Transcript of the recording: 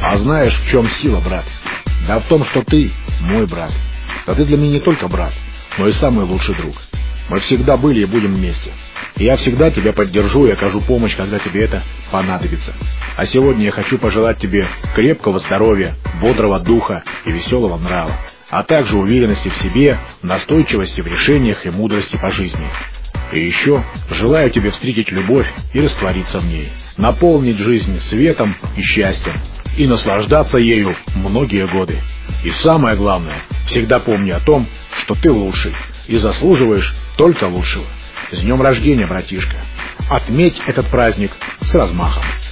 А знаешь, в чем сила, брат? Да в том, что ты мой брат. Да ты для меня не только брат, но и самый лучший друг. Мы всегда были и будем вместе. И я всегда тебя поддержу и окажу помощь, когда тебе это понадобится. А сегодня я хочу пожелать тебе крепкого здоровья, бодрого духа и веселого нрава, а также уверенности в себе, настойчивости в решениях и мудрости по жизни. И еще желаю тебе встретить любовь и раствориться в ней, наполнить жизнь светом и счастьем, и наслаждаться ею многие годы. И самое главное, всегда помни о том, что ты лучший и заслуживаешь только лучшего. С днем рождения, братишка! Отметь этот праздник с размахом!